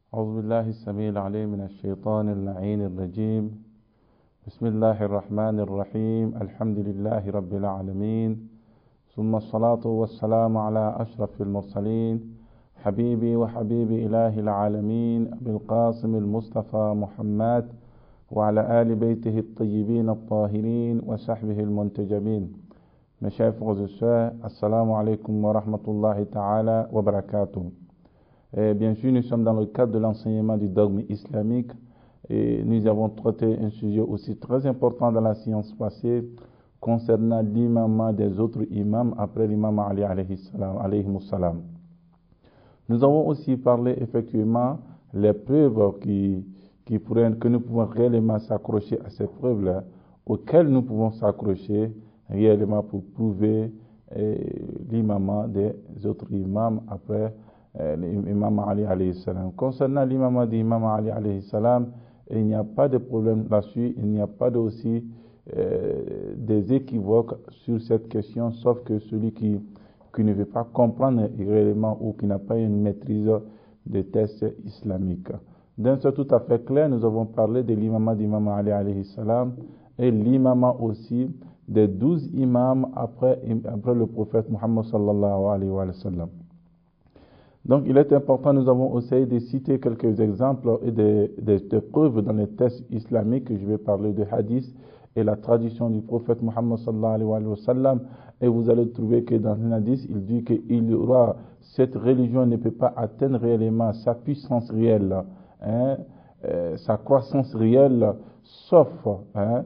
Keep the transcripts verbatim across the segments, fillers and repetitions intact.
أعوذ بالله السميع العليم من الشيطان اللعين الرجيم بسم الله الرحمن الرحيم الحمد لله رب العالمين ثم الصلاة والسلام على أشرف المرسلين حبيبي وحبيب إله العالمين أبي القاسم المصطفى محمد وعلى آل بيته الطيبين الطاهرين وصحبه المنتجبين. Mes chers frères et sœurs, assalamu alaikum wa rahmatullahi ta'ala wa barakatuh. Et bien sûr, nous sommes dans le cadre de l'enseignement du dogme islamique et nous avons traité un sujet aussi très important dans la science passée concernant l'imam des autres imams après l'imam Ali alayhi salam. Nous avons aussi parlé effectivement les preuves qui, qui pourraient, que nous pouvons réellement s'accrocher à ces preuves-là, auxquelles nous pouvons s'accrocher réellement pour prouver eh, l'imam des autres imams après eh, l'imam Ali alayhi salam. Concernant l'imam d'imam Ali alayhi salam, il n'y a pas de problème là-dessus, il n'y a pas de aussi eh, des équivoques sur cette question, sauf que celui qui, qui ne veut pas comprendre réellement ou qui n'a pas une maîtrise des textes islamiques. D'un c'est tout à fait clair, nous avons parlé de l'imam d'imam Ali alayhi salam et l'imam aussi des douze imams après, après le prophète Muhammad sallallahu alayhi wa sallam. Donc il est important, nous avons essayé de citer quelques exemples et des, des, des preuves dans les textes islamiques. Je vais parler de hadith et la tradition du prophète Muhammad sallallahu alayhi wa sallam. Et vous allez trouver que dans un hadith, il dit qu'il y aura, cette religion ne peut pas atteindre réellement sa puissance réelle, hein, euh, sa croissance réelle, sauf hein,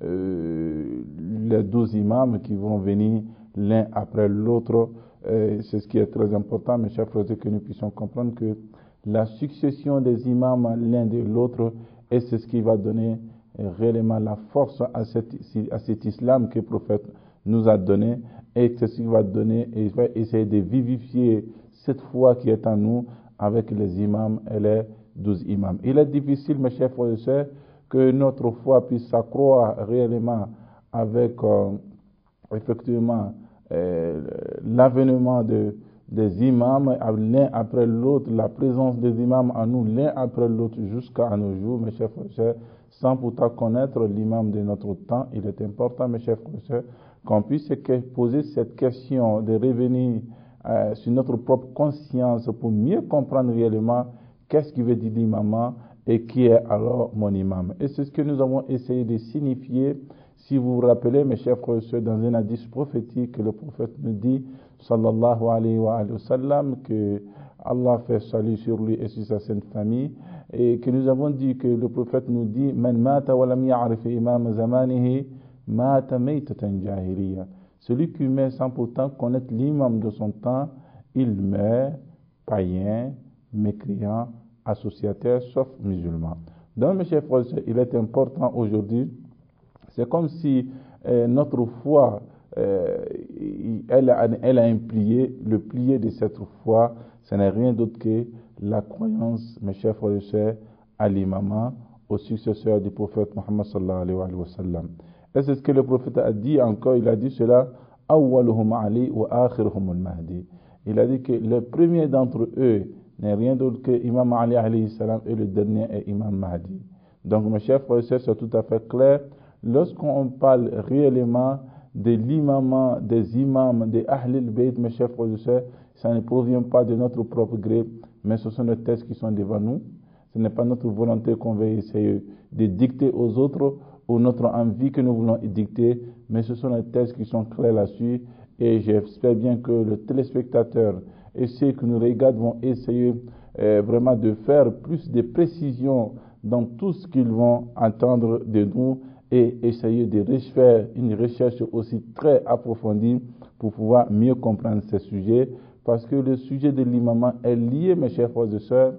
Euh, les douze imams qui vont venir l'un après l'autre. Euh, c'est ce qui est très important, mes chers frères, que nous puissions comprendre que la succession des imams l'un de l'autre, et c'est ce qui va donner euh, réellement la force à, cette, à cet islam que le prophète nous a donné, et c'est ce qui va donner, et va essayer de vivifier cette foi qui est en nous avec les imams et les douze imams. Il est difficile, mes chers frères et sœurs, que notre foi puisse s'accroître réellement avec euh, effectivement euh, l'avènement de, des imams l'un après l'autre, la présence des imams en nous l'un après l'autre jusqu'à nos jours, mes chers frères, sans pourtant connaître l'imam de notre temps. Il est important, mes chers frères, qu'on puisse poser cette question de revenir euh, sur notre propre conscience pour mieux comprendre réellement qu'est-ce qui veut dire l'imam et qui est alors mon imam. Et c'est ce que nous avons essayé de signifier. Si vous vous rappelez, mes chers frères et sœurs, dans un hadith prophétique, le prophète nous dit, sallallahu alayhi wa sallam, que Allah fait salut sur lui et sur sa sainte famille, et que nous avons dit que le prophète nous dit, man mata wa lam ya'rif imam zamanihi mata maytatan jahiliya. Celui qui meurt sans pourtant connaître l'imam de son temps, il meurt païen, mécréant, associataires, sauf musulmans. Donc, mes chers frères, il est important aujourd'hui, c'est comme si euh, notre foi, euh, elle, a, elle a un plié, le plié de cette foi, ce n'est rien d'autre que la croyance, mes chers frères et sœurs, à l'imam, au successeur du prophète Muhammad sallallahu alayhi wa sallam. Et c'est ce que le prophète a dit encore, il a dit cela, awwaluhum Ali wa akhiruhum al-Mahdi. Il a dit que le premier d'entre eux n'est rien d'autre que Imam Ali alayhi salam et le dernier est Imam Mahdi. Donc, mes chers frères et sœurs, c'est tout à fait clair. Lorsqu'on parle réellement de l'imam, des imams, des Ahlul Bayt, mes chers frères et sœurs, ça ne provient pas de notre propre gré, mais ce sont les textes qui sont devant nous. Ce n'est pas notre volonté qu'on veut essayer de dicter aux autres ou notre envie que nous voulons dicter, mais ce sont les textes qui sont clairs là-dessus. Et j'espère bien que le téléspectateur et ceux qui nous regardent vont essayer euh, vraiment de faire plus de précision dans tout ce qu'ils vont entendre de nous et essayer de faire une recherche aussi très approfondie pour pouvoir mieux comprendre ces sujets, parce que le sujet de l'imam est lié, mes chers frères et sœurs,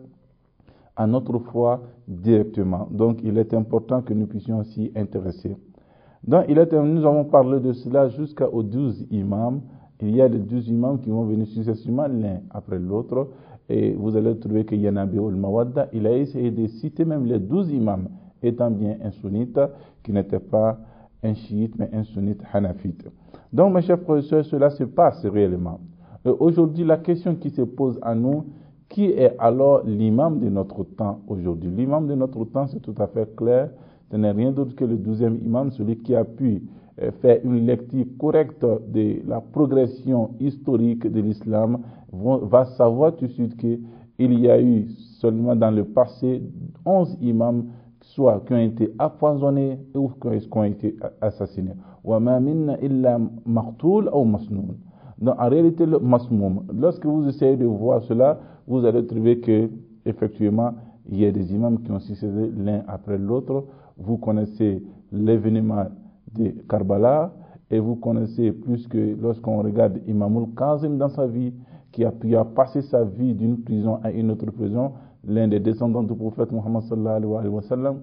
à notre foi directement. Donc il est important que nous puissions s'y intéresser. Donc il est, nous avons parlé de cela jusqu'aux douze imams. Il y a les douze imams qui vont venir successivement l'un après l'autre, et vous allez trouver que Yanabi al-Mawadda, il a essayé de citer même les douze imams, étant bien un sunnite, qui n'était pas un chiite, mais un sunnite hanafite. Donc, mes chers frères et sœurs, cela se passe réellement. Et aujourd'hui, la question qui se pose à nous, Qui est alors l'imam de notre temps aujourd'hui? L'imam de notre temps, c'est tout à fait clair. Ce n'est rien d'autre que le douzième imam, celui qui a pu euh, faire une lecture correcte de la progression historique de l'islam, va savoir tout de suite qu'il y a eu seulement dans le passé onze imams, soit qui ont été empoisonnés ou qui ont été assassinés. وَمَا مِنَّا إِلَّا مَقْتُولٌ أَوْ مَسْنُونٌ. Donc, en réalité, le masmoum, lorsque vous essayez de voir cela, vous allez trouver que, effectivement, il y a des imams qui ont succédé l'un après l'autre. Vous connaissez l'événement de Karbala et vous connaissez plus que lorsqu'on regarde Imam al-Kazim dans sa vie, qui a, qui a passé sa vie d'une prison à une autre prison, l'un des descendants du prophète Muhammad sallallahu alayhi wa sallam.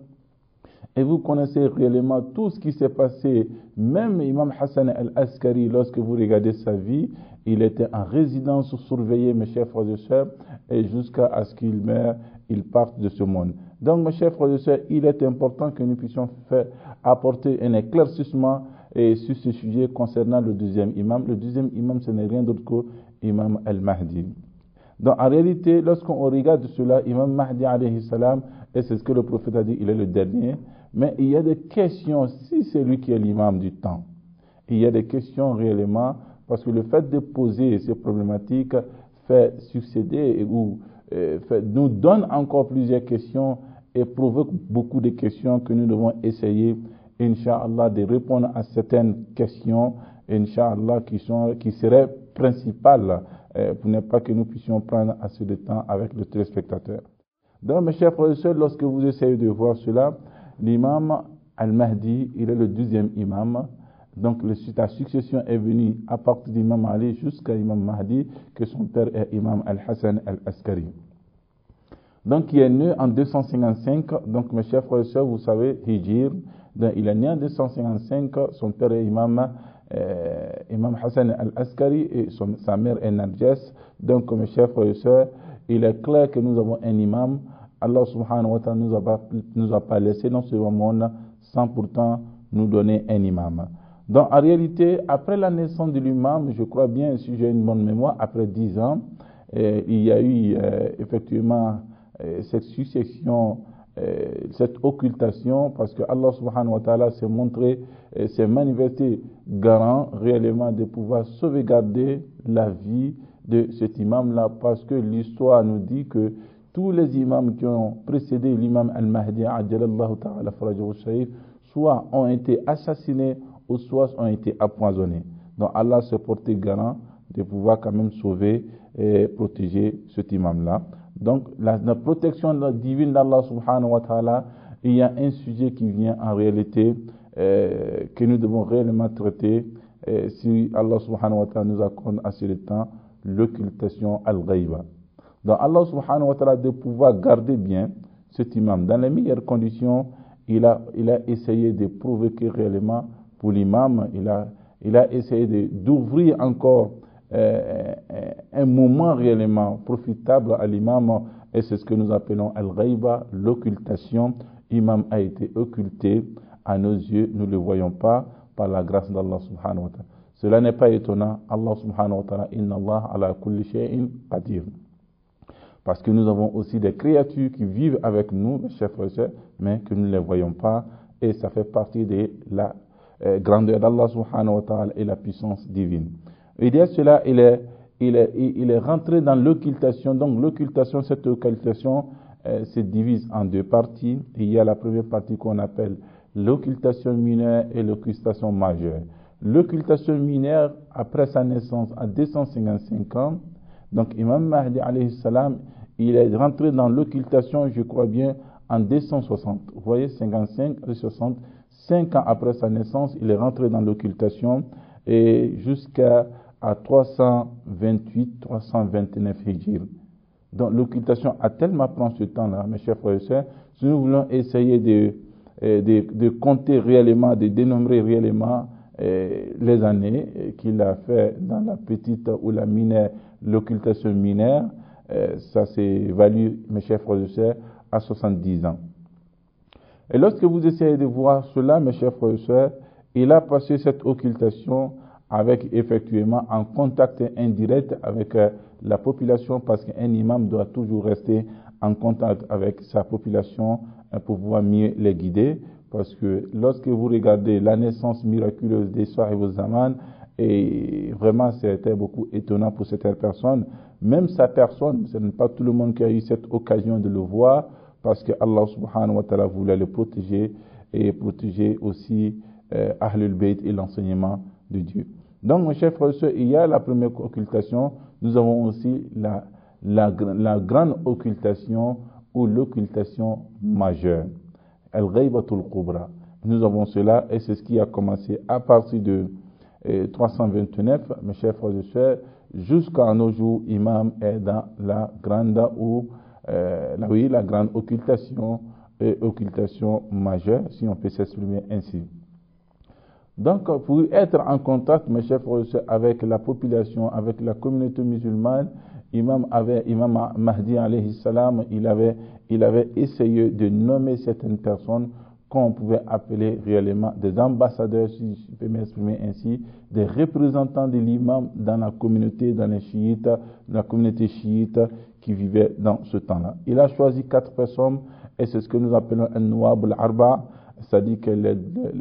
Et vous connaissez réellement tout ce qui s'est passé. Même Imam Hassan al-Askari, lorsque vous regardez sa vie, il était en résidence surveillée, mes chers frères et sœurs, et jusqu'à ce qu'il meure, il parte de ce monde. Donc, mes chers frères et sœurs, il est important que nous puissions faire, apporter un éclaircissement et sur ce sujet concernant le deuxième imam. Le deuxième imam, ce n'est rien d'autre que Imam al-Mahdi. Donc, en réalité, lorsqu'on regarde cela, Imam Mahdi alayhi salam, et c'est ce que le prophète a dit, il est le dernier, mais il y a des questions, si c'est lui qui est l'imam du temps, il y a des questions réellement, parce que le fait de poser ces problématiques fait succéder ou euh, fait, nous donne encore plusieurs questions et provoque beaucoup de questions que nous devons essayer, Inch'Allah, de répondre à certaines questions, Inch'Allah, qui, sont, qui seraient principales, euh, pour ne pas que nous puissions prendre assez de temps avec le téléspectateur. Donc, mes chers frères et sœurs, lorsque vous essayez de voir cela, l'imam al-Mahdi, il est le douzième imam. Donc, le, la succession est venue à partir d'Imam Ali jusqu'à Imam Mahdi, que son père est Imam al-Hassan al-Askari. Donc, il est né en deux cent cinquante-cinq. Donc, mes chers frères et sœurs, vous savez, Hijr. Donc, il est né en deux cent cinquante-cinq. Son père est Imam, euh, Imam Hassan al-Askari et son, sa mère est Narjas. Donc, mes chers frères et sœurs, il est clair que nous avons un imam. Allah subhanahu wa ta'ala nous a pas, nous a pas laissé dans ce monde sans pourtant nous donner un imam. Donc, en réalité, après la naissance de l'imam, je crois bien, si j'ai une bonne mémoire, après dix ans, eh, il y a eu euh, effectivement euh, cette succession, euh, cette occultation, parce que Allah subhanahu wa ta'ala s'est montré, euh, s'est manifesté garant réellement de pouvoir sauvegarder la vie de cet imam-là, parce que l'histoire nous dit que tous les imams qui ont précédé l'imam al-Mahdi, ajjalallahu ta'ala farajahu sharif, soit ont été assassinés ou soit ont été empoisonnés. Donc Allah se portait garant de pouvoir quand même sauver et protéger cet imam-là. Donc la, la protection divine d'Allah subhanahu wa ta'ala, il y a un sujet qui vient en réalité euh, que nous devons réellement traiter euh, si Allah subhanahu wa ta'ala nous accorde assez de temps, l'occultation al-ghayba. Donc Allah subhanahu wa ta'ala de pouvoir garder bien cet imam dans les meilleures conditions, il a, il a essayé de provoquer réellement pour l'imam, il a, il a essayé de, d'ouvrir encore euh, un moment réellement profitable à l'imam, et c'est ce que nous appelons al-ghayba, l'occultation. L'imam a été occulté à nos yeux, nous ne le voyons pas par la grâce d'Allah subhanahu wa ta'ala. Cela n'est pas étonnant, Allah subhanahu wa ta'ala, inna Allah ala kulli shay'in qadir. Parce que nous avons aussi des créatures qui vivent avec nous, mes chers frères et sœurs, mais que nous ne les voyons pas, et ça fait partie de la euh, grandeur d'Allah subhanahu wa ta'ala et la puissance divine. Et derrière cela, il est, il est, il est rentré dans l'occultation. Donc l'occultation, cette occultation euh, se divise en deux parties. Il y a la première partie qu'on appelle l'occultation mineure et l'occultation majeure. L'occultation mineure, après sa naissance à deux cent cinquante-cinq ans, donc Imam Mahdi alayhi salam, il est rentré dans l'occultation, je crois bien, en deux cent soixante. Vous voyez, cinquante-cinq et soixante, cinq ans après sa naissance, il est rentré dans l'occultation et jusqu'à à trois cent vingt-huit, trois cent vingt-neuf Hijr. Donc l'occultation a tellement pris ce temps-là, mes chers frères et sœurs, si nous voulons essayer de, de, de compter réellement, de dénombrer réellement euh, les années qu'il a fait dans la petite ou la mineure, l'occultation mineure, euh, ça s'évalue, mes chers frères et sœurs, à soixante-dix ans. Et lorsque vous essayez de voir cela, mes chers frères et sœurs, il a passé cette occultation avec effectivement en contact indirect avec euh, la population, parce qu'un imam doit toujours rester en contact avec sa population euh, pour pouvoir mieux les guider. Parce que lorsque vous regardez la naissance miraculeuse des Sahib al-Zaman, et vraiment c'était beaucoup étonnant pour certaines personnes, même sa personne, ce n'est pas tout le monde qui a eu cette occasion de le voir, parce que Allah subhanahu wa ta'ala voulait le protéger et protéger aussi euh, Ahlul Bayt et l'enseignement de Dieu. Donc, mes chers frères et sœurs, il y a la première occultation, nous avons aussi la, la, la grande occultation ou l'occultation majeure. Al-Ghaybatul Kubra. Nous avons cela et c'est ce qui a commencé à partir de eh, trois cent vingt-neuf, mes chers frères et sœurs, jusqu'à nos jours, Imam est dans la grande ou euh, la, oui, la grande occultation et occultation majeure, si on peut s'exprimer ainsi. Donc, pour être en contact, mes chers frères et sœurs, avec la population, avec la communauté musulmane, Imam avait, Imam Mahdi alayhi salam, il avait, il avait essayé de nommer certaines personnes qu'on pouvait appeler réellement des ambassadeurs, si je peux m'exprimer ainsi, des représentants de l'imam dans la communauté, dans les chiites, dans la communauté chiite qui vivait dans ce temps-là. Il a choisi quatre personnes et c'est ce que nous appelons un Nouab al-Arba, c'est-à-dire que les,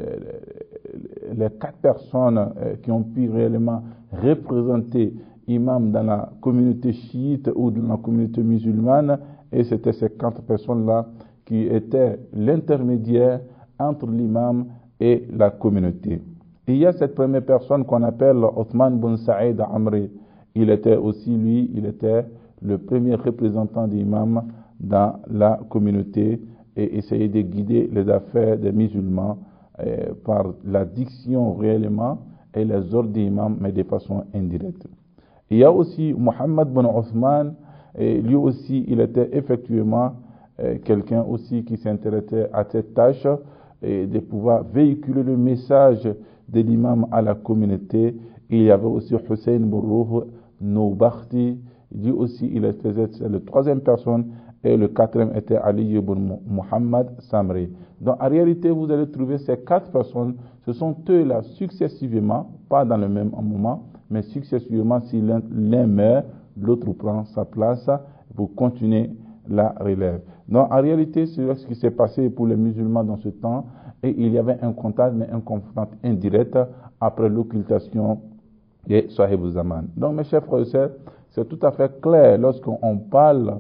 les, les quatre personnes qui ont pu réellement représenter imam dans la communauté chiite ou dans la communauté musulmane, et c'était ces quatre personnes-là qui étaient l'intermédiaire entre l'imam et la communauté. Et il y a cette première personne qu'on appelle Othman bin Saïd Amri. Il était aussi, lui, il était le premier représentant de l'imam dans la communauté et essayait de guider les affaires des musulmans euh, par la diction réellement et les ordres d'imam, mais de façon indirecte. Il y a aussi Mohammed bin Othman, et lui aussi, il était effectivement euh, quelqu'un aussi qui s'intéressait à cette tâche et de pouvoir véhiculer le message de l'imam à la communauté. Et il y avait aussi Hussein bin Ruh Noubakhti, lui aussi, il était la troisième personne, et le quatrième était Ali ibn Muhammad Samri. Donc en réalité, vous allez trouver ces quatre personnes, ce sont eux-là successivement, pas dans le même moment, mais successivement, si l'un meurt, l'autre prend sa place pour continuer la relève. Donc en réalité, c'est ce qui s'est passé pour les musulmans dans ce temps, et il y avait un contact, mais un contact indirect après l'occultation des Sahib al-Zaman. Donc mes chers frères et sœurs, c'est tout à fait clair lorsqu'on parle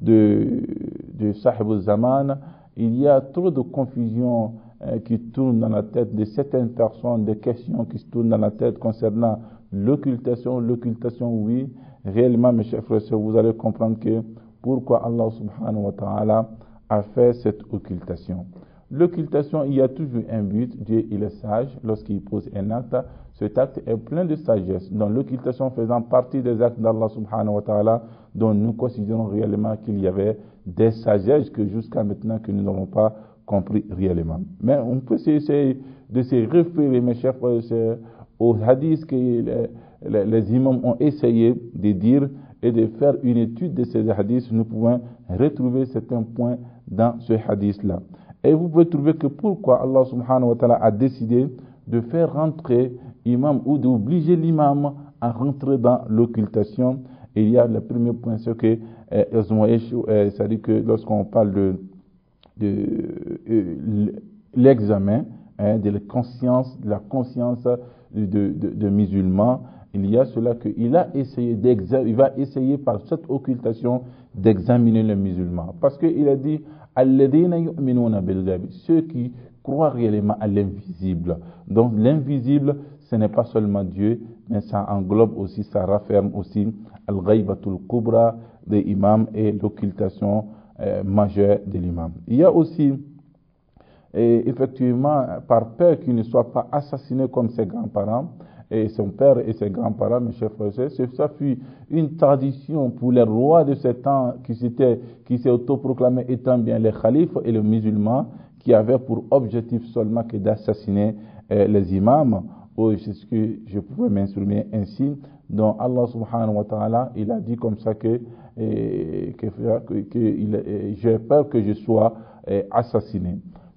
de, de Sahib al-Zaman, il y a trop de confusion euh, qui tourne dans la tête de certaines personnes, des questions qui se tournent dans la tête concernant l'occultation. L'occultation, oui, réellement, mes chers frères et sœurs, vous allez comprendre que pourquoi Allah subhanahu wa ta'ala a fait cette occultation. L'occultation, il y a toujours un but. Dieu, il est sage lorsqu'il pose un acte. Cet acte est plein de sagesse. Donc l'occultation faisant partie des actes d'Allah subhanahu wa ta'ala, dont nous considérons réellement qu'il y avait des sagesses que jusqu'à maintenant que nous n'avons pas compris réellement. Mais on peut essayer de se référer, mes chers frères et sœurs, aux hadiths que les, les, les imams ont essayé de dire et de faire une étude de ces hadiths. Nous pouvons retrouver certains points dans ce hadith-là. Et vous pouvez trouver que pourquoi Allah subhanahu wa ta'ala a décidé de faire rentrer l'imam ou d'obliger l'imam à rentrer dans l'occultation. Et il y a le premier point, c'est que, euh, c'est-à-dire que lorsqu'on parle de, de euh, l'examen, hein, de la conscience, de la conscience de, de, de musulmans, il y a cela qu'il a essayé d'examiner, il va essayer par cette occultation d'examiner les musulmans. Parce qu'il a dit, alladhina yu'minuna bil ghayb, ceux qui croient réellement à l'invisible. Donc l'invisible, ce n'est pas seulement Dieu, mais ça englobe aussi, ça rafferme aussi al-ghaybatul kubra de l'imam et l'occultation euh, majeure de l'imam. Il y a aussi, et effectivement, par peur qu'il ne soit pas assassiné comme ses grands-parents, et son père et ses grands-parents, mes chers frères et sœurs, ça fut une tradition pour les rois de ce temps qui s'étaient, qui s'est autoproclamé étant bien les khalifes et les musulmans, qui avaient pour objectif seulement que d'assassiner euh, les imams. Oh, c'est ce que je pouvais m'instruire ainsi. Donc Allah subhanahu wa ta'ala, il a dit comme ça que, eh, que, que, que il, eh, j'ai peur que je sois eh, assassiné.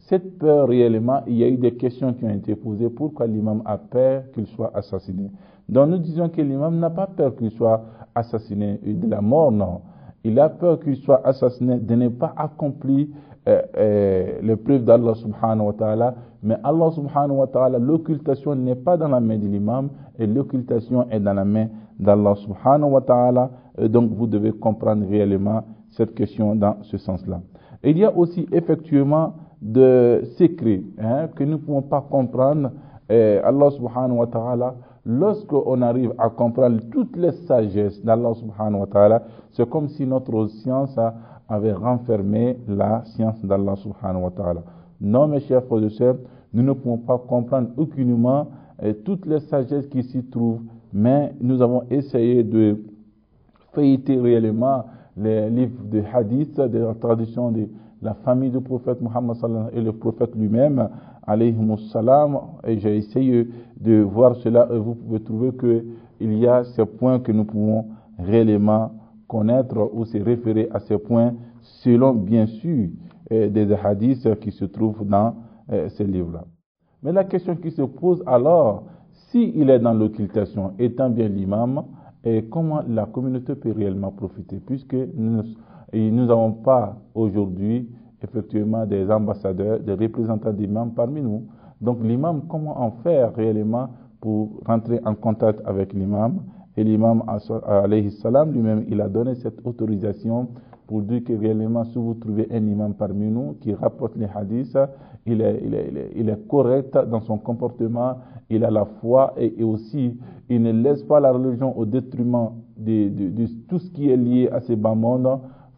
cette peur réellement, il y a eu des questions qui ont été posées. Pourquoi l'imam a peur qu'il soit assassiné? Donc nous disons que l'imam n'a pas peur qu'il soit assassiné de la mort, non. Il a peur qu'il soit assassiné de ne pas accomplir euh, euh, les preuves d'Allah subhanahu wa ta'ala. Mais Allah subhanahu wa ta'ala, l'occultation n'est pas dans la main de l'imam et l'occultation est dans la main d'Allah subhanahu wa ta'ala. Et donc vous devez comprendre réellement cette question dans ce sens-là. Et il y a aussi effectivement de secrets hein, que nous ne pouvons pas comprendre. Et Allah subhanahu wa ta'ala, lorsqu'on arrive à comprendre toutes les sagesses d'Allah subhanahu wa ta'ala, c'est comme si notre science avait renfermé la science d'Allah subhanahu wa ta'ala. Non, mes chers frères et sœurs, nous ne pouvons pas comprendre aucunement eh, toutes les sagesses qui s'y trouvent, mais nous avons essayé de feuilleter réellement les livres de hadith, de la tradition de la famille du prophète Muhammad sallallahu alayhi wa sallam et le prophète lui-même, alayhi salam, et j'ai essayé de voir cela et vous pouvez trouver qu'il y a ces points que nous pouvons réellement connaître ou se référer à ces points selon bien sûr eh, des hadiths qui se trouvent dans eh, ces livres-là. Mais la question qui se pose alors, s'il est dans l'occultation, étant bien l'imam, et comment la communauté peut réellement profiter, puisque nous n'avons pas aujourd'hui effectivement des ambassadeurs, des représentants d'imams parmi nous. Donc l'imam, comment en faire réellement pour rentrer en contact avec l'imam? Et l'imam alayhi salam lui-même, il a donné cette autorisation pour dire que réellement si vous trouvez un imam parmi nous qui rapporte les hadiths, il est, il est, il est, il est correct dans son comportement, il a la foi et, et aussi il ne laisse pas la religion au détriment de, de, de tout ce qui est lié à ces bas mondes.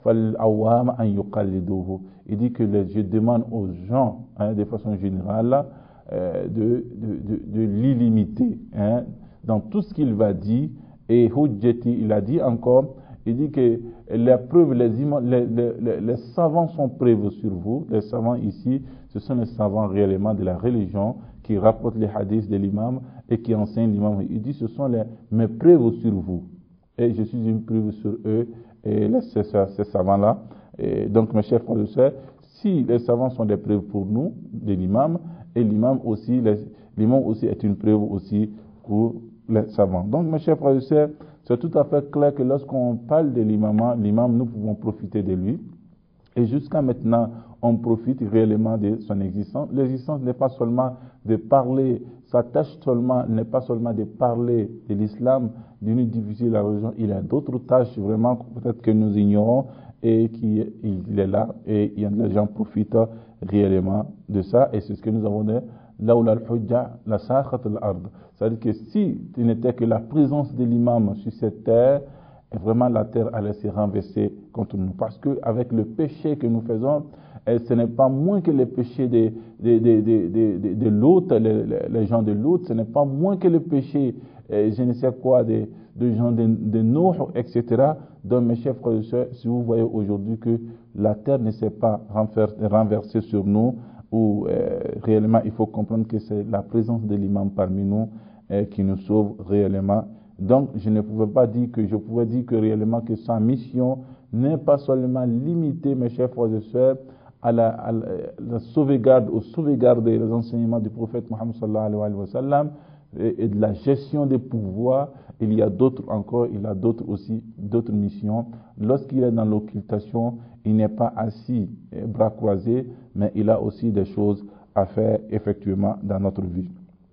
Il dit que les, je demande aux gens, hein, de façon générale, euh, de, de, de, de l'illimiter hein, dans tout ce qu'il va dire. Et Hujjati, il a dit encore, il dit que les preuves, les, les, les, les savants sont preuves sur vous. Les savants ici, ce sont les savants réellement de la religion qui rapportent les hadiths de l'imam et qui enseignent l'imam. Il dit, ce sont les, mes preuves sur vous. Et je suis une preuve sur eux et les, ces, ces savants-là. Et donc, mes chers frères et sœurs, si les savants sont des preuves pour nous, de l'imam, et l'imam aussi, les, l'imam aussi est une preuve aussi pour les savants. Donc, mes chers frères et sœurs, c'est tout à fait clair que lorsqu'on parle de l'imam, l'imam, nous pouvons profiter de lui. Et jusqu'à maintenant, on profite réellement de son existence. L'existence n'est pas seulement de parler, sa tâche seulement n'est pas seulement de parler de l'islam, d'une diffuser la religion. Il y a d'autres tâches vraiment peut-être que nous ignorons et qui il est là et les gens profitent réellement de ça. Et c'est ce que nous avons dit. Laoula al-hujja la sakhat al-ard. C'est-à-dire que si il n'était que la présence de l'imam sur cette terre, et vraiment la terre allait se renverser contre nous. Parce qu'avec le péché que nous faisons, et ce n'est pas moins que le péché de, de, de, de, de, de l'autre, les, les gens de l'autre, ce n'est pas moins que le péché, et je ne sais quoi, des de gens de, de Nuh, et cetera. Donc mes chers frères et sœurs, si vous voyez aujourd'hui que la terre ne s'est pas renversée sur nous, ou euh, réellement il faut comprendre que c'est la présence de l'imam parmi nous euh, qui nous sauve réellement. Donc je ne pouvais pas dire que je pouvais dire que réellement que sa mission n'est pas seulement limitée, mes chers frères et sœurs, à la, à la, la sauvegarde, au sauvegarder les enseignements du prophète Mohammed sallallahu alayhi wa sallam et, et de la gestion des pouvoirs. Il y a d'autres encore, il y a d'autres aussi, d'autres missions. Lorsqu'il est dans l'occultation, il n'est pas assis, bras croisés, mais il a aussi des choses à faire effectivement dans notre vie.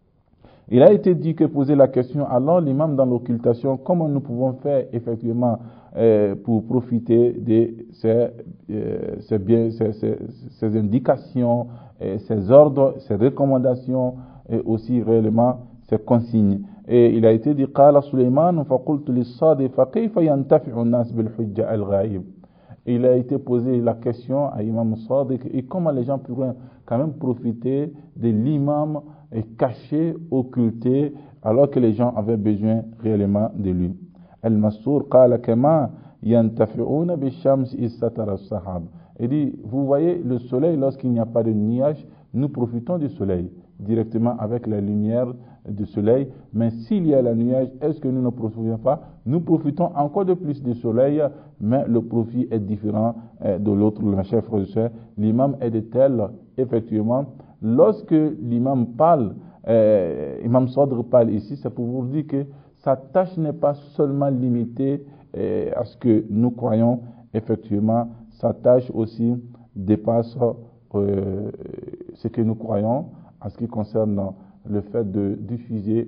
Il a été dit que poser la question, alors l'imam dans l'occultation, comment nous pouvons faire effectivement euh, pour profiter de ces, euh, ces, biens, ces, ces, ces indications, euh, ces ordres, ces recommandations et aussi réellement ces consignes. Et il a été dit, قال سليمان فقلت للصادق فكيف ينتفع الناس بالحجة الغائب. Il a été posé la question à Imam Sadiq et comment les gens pourraient quand même profiter de l'imam caché, occulté, alors que les gens avaient besoin réellement de lui. Al-Massour قال كما ينتفعون بالشمس إذ ستر السحاب. Il dit, vous voyez le soleil lorsqu'il n'y a pas de nuages, nous profitons du soleil. directement avec la lumière du soleil. Mais s'il y a la nuage, est-ce que nous ne profitons pas? Nous profitons encore de plus du soleil, mais le profit est différent euh, de l'autre. Mes chers frères et sœurs, l'imam est de tel, effectivement, lorsque l'imam parle, euh, Imam Sadr parle ici, c'est pour vous dire que sa tâche n'est pas seulement limitée euh, à ce que nous croyons, effectivement, sa tâche aussi dépasse euh, ce que nous croyons en ce qui concerne le fait de diffuser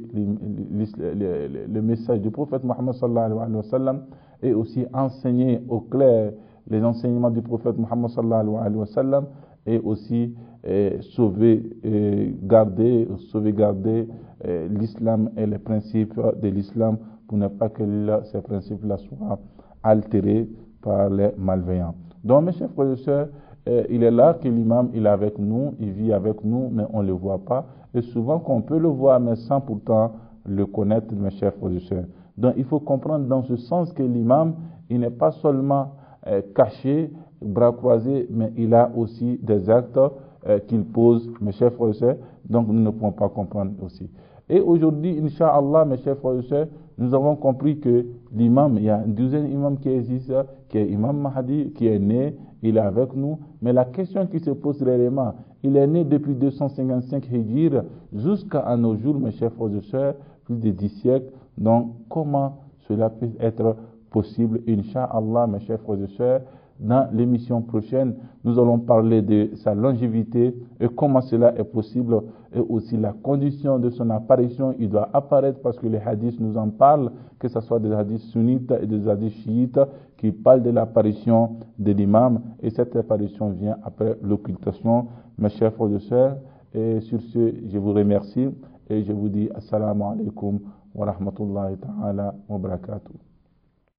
le, le, le message du prophète Mohammed sallallahu alayhi wa sallam et aussi enseigner au clair les enseignements du prophète Mohammed sallallahu alayhi wa sallam et aussi euh, sauver, euh, garder, sauvegarder euh, l'islam et les principes de l'islam pour ne pas que ces principes-là soient altérés par les malveillants. Donc mes chers frères et sœurs, euh, il est là que l'imam il est avec nous, il vit avec nous, mais on ne le voit pas. Et souvent qu'on peut le voir, mais sans pourtant le connaître, mes chers frères et sœurs. Donc il faut comprendre dans ce sens que l'imam, il n'est pas seulement euh, caché, bras croisés, mais il a aussi des actes euh, qu'il pose, mes chers frères et sœurs. Donc nous ne pouvons pas comprendre aussi. Et aujourd'hui, Inch'Allah, mes chers frères et sœurs, nous avons compris que l'imam, il y a un deuxième imam qui existe, qui est Imam Mahdi, qui est né, il est avec nous. Mais la question qui se pose réellement, il est né depuis deux cent cinquante-cinq Hijr jusqu'à nos jours, mes chers frères et sœurs, plus de dix siècles. Donc, comment cela peut être possible? Inch'Allah, mes chers frères et sœurs, dans l'émission prochaine, nous allons parler de sa longévité et comment cela est possible et aussi la condition de son apparition. Il doit apparaître parce que les hadiths nous en parlent, que ce soit des hadiths sunnites et des hadiths chiites qui parlent de l'apparition de l'imam et cette apparition vient après l'occultation. Mes chers frères et sœurs, et sur ce, je vous remercie et je vous dis assalamu alaikum wa rahmatullahi ta'ala wa barakatuh.